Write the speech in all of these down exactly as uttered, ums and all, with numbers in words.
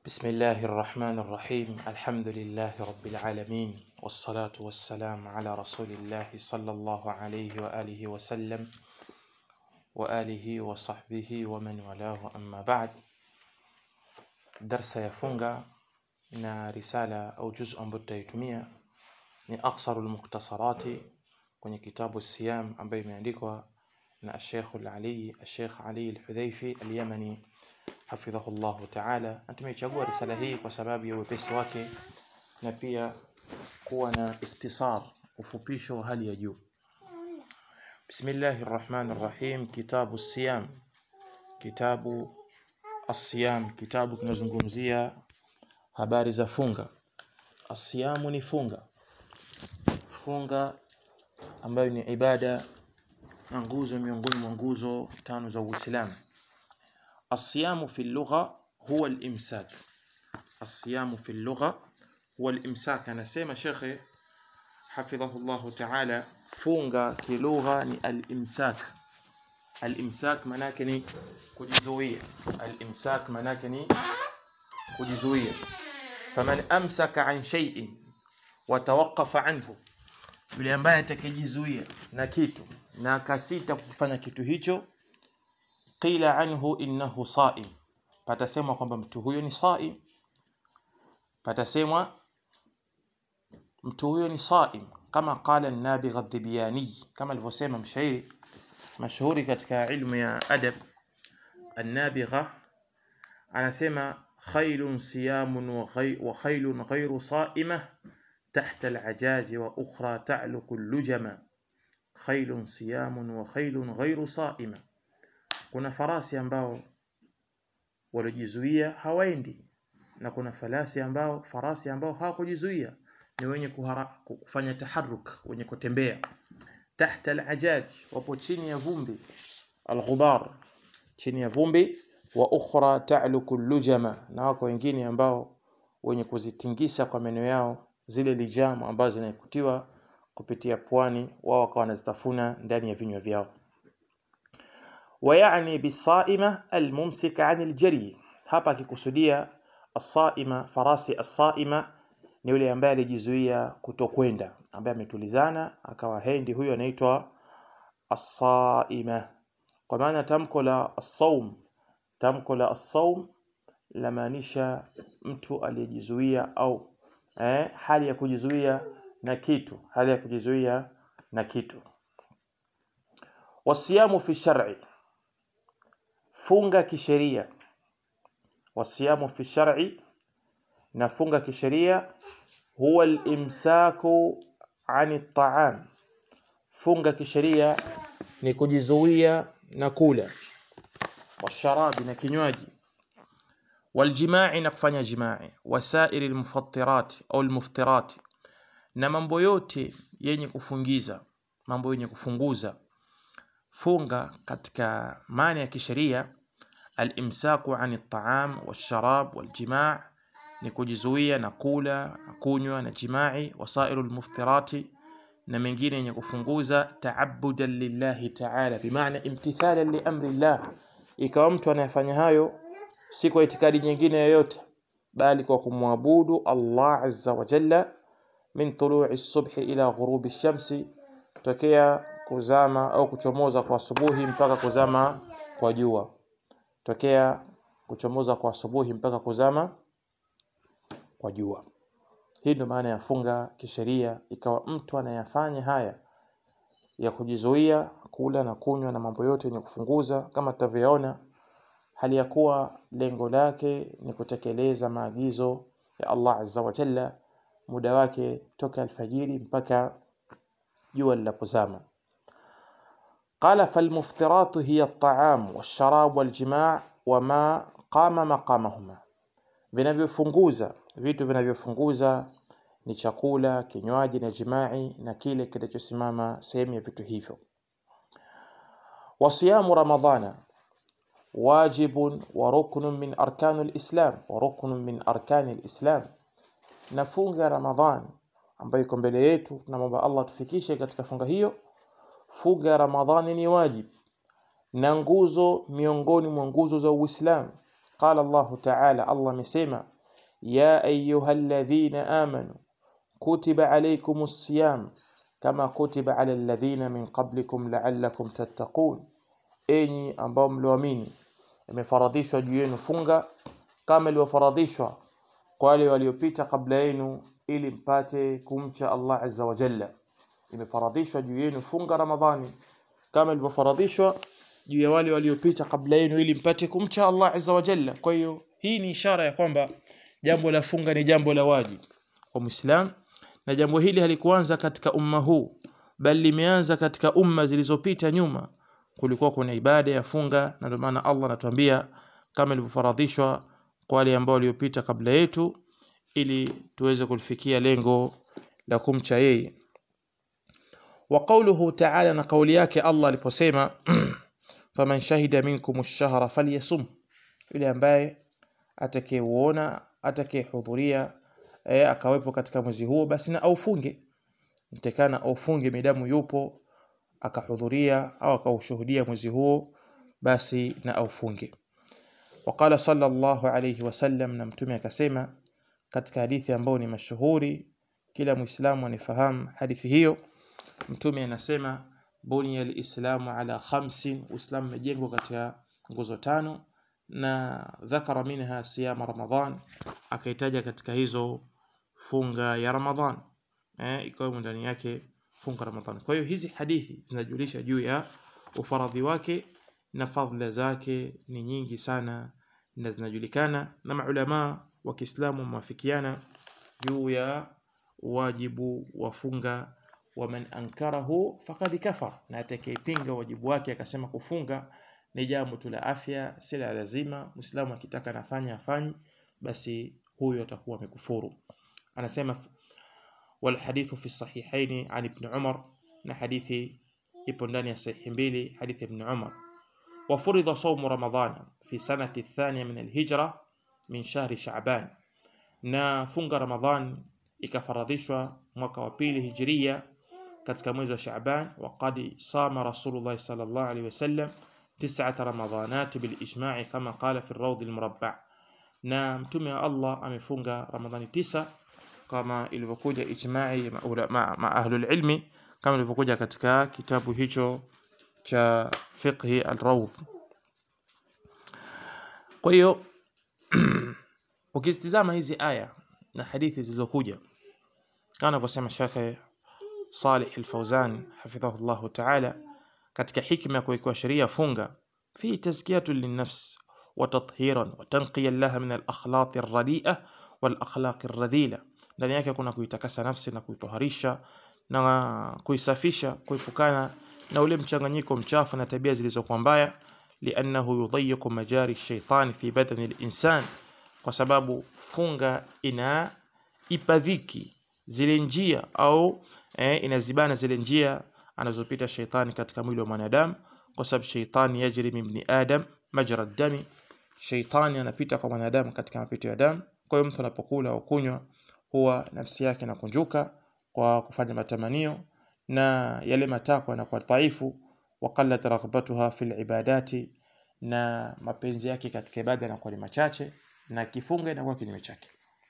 بسم الله الرحمن الرحيم الحمد لله رب العالمين والصلاة والسلام على رسول الله صلى الله عليه وآله وسلم وآله وصحبه ومن والاه أما بعد. Darsa ya funga na risala au juz ambayo tutaitumia ni akhsarul muktasarati kwenye kitabu siyam ambayo imeandikwa na Sheikh Ali Sheikh Ali Al-Hudhaifi Al-Yamani hafidhahullah ta'ala. Na tumeichagua risala hii kwa sababu ya wepesi wake na pia kuwa na ikhtisar, ufupisho wa hali ya juu. Bismillahir Rahmanir Rahim. Kitabu Siyam, kitabu As-Siyam, kitabu kinazungumzia habari za funga. As-Siyamu ni funga, funga ambayo ni ibada na nguzo miongoni mwa nguzo tano za Uislamu. As-Siyamu fi al-lugha huwa al-imsak. As-Siyamu fi al-lugha huwa al-imsak. Anasema Sheikh hafidhahullah ta'ala, funga kilugha ni al-imsak. Al-imsak maana yake ni kujizuia. Al-imsak maana yake ni kujizuia. Faman amsaka an shay'in wa tawaqqafa anhu, yule ambaye atakayejizuia na kitu na akasita kufanya kitu hicho, qila anhu innahu sa'im, patasemwa kwamba mtu huyo ni sa'im. Patasemwa mtu huyo ni sa'im, kama qala an-Nabigh ad-Dibyani, kama alivyosema mshairi mashuhuri katika ilmu ya adab. An-Nabigh anasema khaylun siyamun wa khaylun ghayru sa'imah tahta al-ajaj wa ukhra ta'luqu al-lujama. Khaylun siyamun wa khaylun ghayru sa'imah, kuna farasi ambao walojizuia hawaendi, na kuna farasi ambao farasi ambao hawakujizuia, ni wenye kufanya taharruk, wenye kutembea. Tahta al-ajaj, wapo chini ya vumbi, al-ghubar, chini ya vumbi. Wa ukhra ta'luku al-lujama, na wako wengine ambao wenye kuzitingisa kwa meno yao zile lijamu ambazo zinakutiwa kupitia pwani, wao wakawa wanazitafuna ndani ya vinywa vyao. ويعني بالصائمة الممسك عن الجري. Hapa akikusudia as-saima, farasi as-saima ni yule ambaye alijizuia kutokwenda, ambaye ametulizana akawa hendi, huyo anaitwa as-saima. Kwa maana tamko la as-saum, tamko la as-saum lamaanisha mtu aliyejizuia au eh, hali ya kujizuia na kitu, hali ya kujizuia na kitu. Wasiyamu fi shar'i, funga kisheria. Wasiyamu fi shar'i, na funga kisheria, huwa al-imsaku ani at-ta'am. Funga kisheria ni kujizuia na kula, washarabi na kinywaji, waljima'i na kufanya jima'i, wasairi al-mufattirat au al-muftirat, na mambo yote yenye kufungiza, mambo yenye kufunguza. Funga katika maana ya kisheria, al-imsaku ani at-ta'am wash-sharab wal-jima' ni kujizuia na kula na kunywa na jima'i, wasairu al-muftirati na mengine yenye kufunguza, ta'abbudan lillahi ta'ala, bimaana imtithalan li amri Allah, ikawa mtu anayefanya hayo si kwa itikadi nyingine yoyote bali kwa kumwabudu Allah azza wa jalla, min tulu'i as-subhi ila ghurubi ash-shamsi, tokea kuzama au kuchomoza kwa asubuhi mpaka kuzama kwa jua, tokea kuchomoza kwa asubuhi mpaka kuzama kwa jua. Hii ndio maana ya funga kisheria, ikawa mtu anayafanya haya ya kujizuia kula na kunywa na mambo yote yenye kufunguza kama tutavyoona, hali ya kuwa lengo lake ni kutekeleza maagizo ya Allah azza wa jalla, muda wake toka alfajiri mpaka jua linapozama. Qala falmuftiratu hiya at-ta'am wash-sharab wal-jima' wama qama maqamahuma, vinavyofunguza, vitu vinavyofunguza ni chakula, kinywaji na jimai, na kile kinachosimama sehemu ya vitu hivyo. Wasiyamu ramadhana wajibun wa ruknun min arkanil islam, wa ruknun min arkanil islam, na funga Ramadhan ambayo iko mbele yetu, tunamwomba Allah tufikishe katika funga hiyo. Funga Ramadhani ni wajib na nguzo miongoni mwa nguzo za Uislamu. Qala Allah ta'ala, Allah amesema ya ayyuhalladhina amanu kutiba alaykumus siyam kama kutiba ala alladhina min qablikum la'allakum tattaqun, enyi ambao mlioamini imefaradhishwa juu yenu funga kama ilivyofaradhishwa kwa wale waliopita kabla yenu ili mpate kumcha Allah azza wa jalla. Imefaradhishwa juu yenu funga Ramadhani kama ilivyofaradhishwa juu ya wale waliopita kabla yenu ili mpate kumcha Allah azza wa jalla. Kwa hiyo hii ni ishara ya kwamba jambo la funga ni jambo la wajibu kwa Muislam, na jambo hili halikuanza katika umma huu bali limeanza katika umma zilizopita nyuma. Kulikuwa kuna ibada ya funga, na ndio maana Allah anatuambia kama ilivyofaradhishwa kwa wale ambao waliopita kabla yetu ili tuweze kulifikia lengo la kumcha yeye. Wa qawluhu ta'ala, na kauli yake Allah aliposema faman shahida minkum ash-shahra falyasum, yule ambaye atakayeuona atakayehudhuria e, akawepo katika mwezi huo basi na aufunge. Mtekana aufunge midamu yupo akahudhuria au akaushuhudia mwezi huo basi na aufunge. Waqala sallallahu alayhi wasallam, na mtume akasema katika hadithi ambayo ni mashuhuri, kila muislamu anifahamu hadithi hiyo. Mtume anasema bunya al-islamu ala khamsin, uislamu umejengwa katika nguzo tano, na dhakara minha siyam Ramadhan, akaitaja katika hizo funga ya Ramadhan, eh ikawa ndani yake funga Ramadhan. Kwa hiyo hizi hadithi zinajulisha juu ya ufaradhi wake na fadhila zake ni nyingi sana na zinajulikana, na maulama wa Kiislamu mwafikiana juu ya wajibu wa funga. Wa man ankarahu faqad kafar, na atakayepinga wajibu wake akasema kufunga ni jambo tu la afya si la lazima, Muislamu akitaka nafanya afanye, basi huyo atakuwa amekufuru. Anasema wal hadithu fi sahihaini an ibn Umar, na hadithi ipo ndani ya sahihi mbili, hadithi ibn Umar. Wa furida sawm Ramadhan fi sanati athaniya min alhijra min shahri Sha'ban, na funga Ramadhan ikafaradhishwa mwaka wa pili hijria katika mwezi wa Sha'ban. Wa qad sama Rasulullah sallallahu alayhi wasallam tis'ata ramadhanat bil ijma' kama qala fi ar-rawd al-murabba', na mtume wa Allah amefunga Ramadhani tisa kama ilivyokuja ijma'i ma, ma ahlul ilmi, kama ilivyokuja katika kitabu hicho cha fiqh al-rawd. Kwa hiyo ukitizama hizi aya na hadithi zilizokuja kama anavyosema Sheikh Salih al-Fawzan hafidhahullah ta'ala katika hikma ya kuweka sheria funga, fi tazkiyatu lin-nafs wa tathiran wa tanqiyan laha min al-akhlaq ar-radi'a wal akhlaq ar-radhila, ndani yake kuna kuitakasa nafsi na kuitoharisha na kuisafisha kuepukana na ule mchanganyiko mchafu na tabia zilizokuwa mbaya, li'annahu yudayyiqu majari ash-shaytan fi badani al-insan, kwa sababu funga ina ipadhiki zile njia au eh, inazibana zile njia anazopita shaitani katika mwili wa mwanadamu, kwa sababu shaitani yajri min ibn adam majra ad-dami, shaitani anapita kwa mwanadamu katika mapito ya damu. Kwa hiyo mtu anapokula au kunywa huwa nafsi yake inakunjuka kwa kufanya matamanio na yale matakwa yanakuwa dhaifu, wa qallat raghbatuha fil ibadati, na mapenzi yake katika ibada yanakuwa ni machache, na kifunga inakuwa kinyume chake.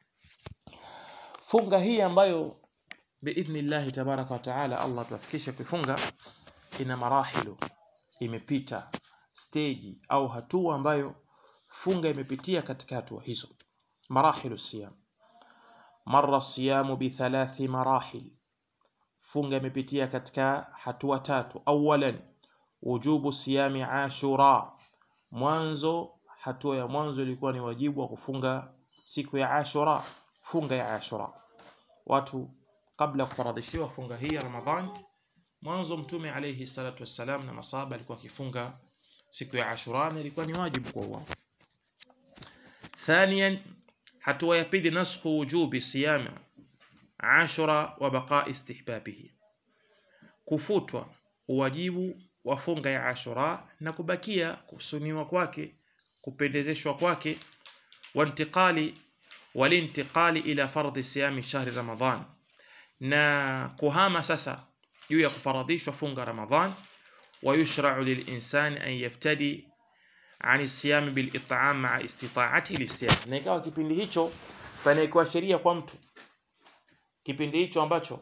Funga hii ambayo biidhnillah tabaraka wa taala Allah tuafikishe kufunga ina marahilu, imepita stage au hatua ambayo funga imepitia katika hatua hizo. Marahilu siyam, marra siyamu bi thalathi marahil, funga imepitia katika hatua tatu. Awalan wujubu siyami Ashura, mwanzo hatua ya mwanzo ilikuwa ni wajibu wa kufunga siku ya Ashura, funga ya Ashura. Watu kabla kufaradhishiwa funga hii ya Ramadhan, mwanzo mtume alayhi salatu wassalam na masahaba alikuwa akifunga siku ya Ashura, na ilikuwa ni wajibu kwa wao. Thaniyan, hatua ya pili nasxu wujubi siyam Ashura wa baqa istihbabihi, kufutwa uwajibu wa funga ya Ashura na kubakia kusuniwa kwake, kupendezeshwa kwake, wa intiqali walintiqali ila fardhi siyami shahri Ramadhan, na kuhama sasa juu ya kufaradhishwa funga Ramadhan. Wa yushra'u lilinsani an yaftadi an siyam bil it'am ma'a istita'atihi lisiyam, na ikawa kipindi hicho panaikuwa sheria kwa mtu kipindi hicho ambacho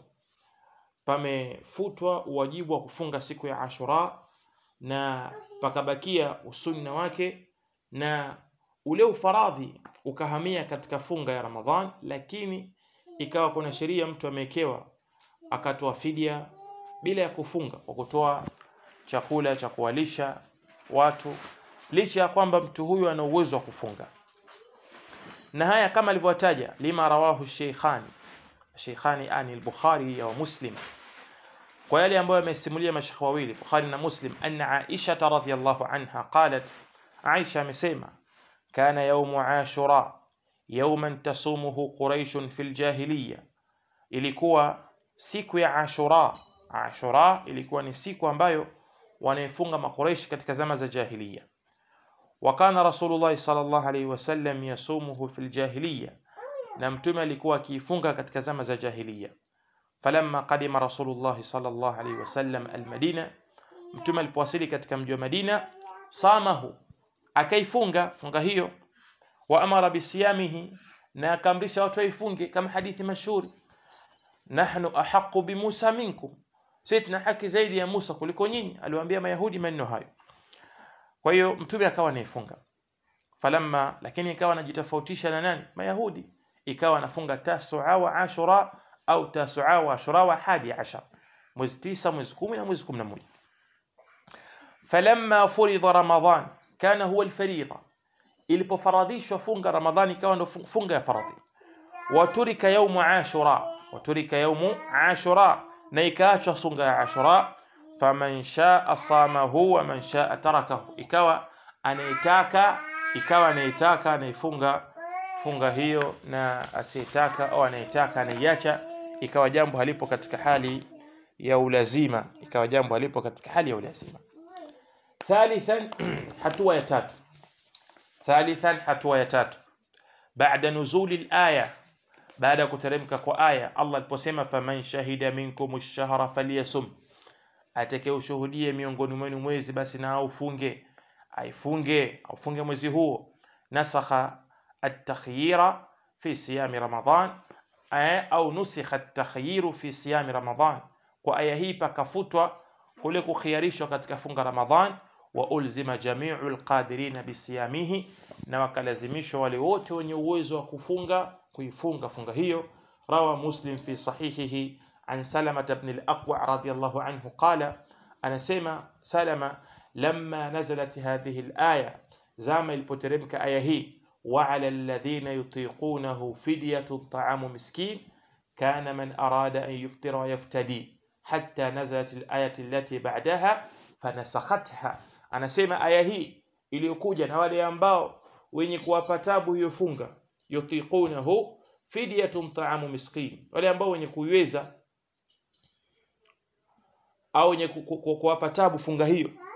pamefutwa uwajibu wa kufunga siku ya Ashura na pakabakia usunna wake na ule ufaradhi ukahamia katika funga ya Ramadhan, lakini ikawa kuna sheria mtu amewekewa akatoa fidia bila ya kufunga kwa kutoa chakula cha kuwalisha watu, licha ya kwamba mtu huyu ana uwezo wa kufunga. Na haya kama alivyotaja lima rawahu Sheikhani Sheikhani ani al-Bukhari wa Muslim, kwa yale ambayo yamesimulia mashekhi wawili Bukhari na Muslim, anna Aisha radhiyallahu anha qalat, Aisha amesema, kana yawmu Ashura yawman tasumuhu Quraish fil jahiliya, ilikuwa siku ya Ashura. Ashura ilikuwa ni siku ambayo wanaifunga makuraish katika zama za jahiliya. Wa kana Rasulullah sallallahu alayhi wasallam yasumuhu fil jahiliya, na mtume alikuwa akifunga katika zama za jahiliya. Falamma qadima Rasulullah sallallahu alayhi wasallam al-Madina, mtume alipowasili katika mji wa Madina, samahu, akaifunga funga hiyo, wa amara bisiyamihi, na akamrisha watu waifunge kama hadithi mashhuri, nahnu ahaqqu bi Musa minkum, sisi tuna haki zaidi ya Musa kuliko nyinyi, aliwaambia Mayahudi maneno hayo. Kwa hiyo mtume akawa anaifunga. Falamma, lakini ikawa anajitofautisha na nani? Mayahudi. Ikawa anafunga Tasu'a wa Ashura au Tasu'a wa Ashura wa hadi ashar, mwezi tisa, mwezi kumi na mwezi kumi na moja. Falamma furida Ramadhan kana huwa al-fariida, ilipofaradhishwa funga Ramadhani ikawa ndo funga ya faradhi. Waturika yawmu Ashura, waturika yawmu Ashura, na ikaachwa funga ya Ashura. Faman shaa samahu wa man shaa tarakahu, ikawa anayetaka ikawa anayetaka anaifunga funga hiyo, na asiyetaka au anayetaka anaiacha. Ikawa jambo halipo katika hali ya ulazima, ikawa jambo halipo katika hali ya ulazima. Thalithan, hatua ya tatu. Thalithan, hatua ya tatu, baada nuzuli al-aya, baada kuteremka kwa aya Allah aliposema faman shahida minkum ash-shahra falyasum, atakayeushuhudie miongoni mwenu mwezi basi na aufunge, aifunge aufunge mwezi huo. Nasakha at-takhyira fi siyam Ramadan, au nusikha at-takhyiru fi siyam Ramadan, kwa aya hii pakafutwa kule kukhiarishwa katika funga Ramadhan. Wa ulzima jami'ul qadirin bisiyamihi, na wakalazimishwa wale wote wenye uwezo wa kufunga kuifunga funga hiyo. Rawa Muslim fi sahihihi an Salama ibn al-Aqwa radiyallahu anhu qala, anasema Salama, lamma nazalat hadhihi al-aya, zama ilipoteremka aya hii, wa 'ala alladhina yutiqunahu fidyatun ta'amu miskin kana man arada an yuftira yaftadi, hatta nazalat al-ayati allati ba'daha fanasakhatha. Anasema aya hii iliyokuja na wale ambao wenye kuwapa tabu hiyo funga, yutiqunahu fidyatun ta'amu miskin, wale ambao wenye kuiweza au wenye kuwapa tabu funga hiyo,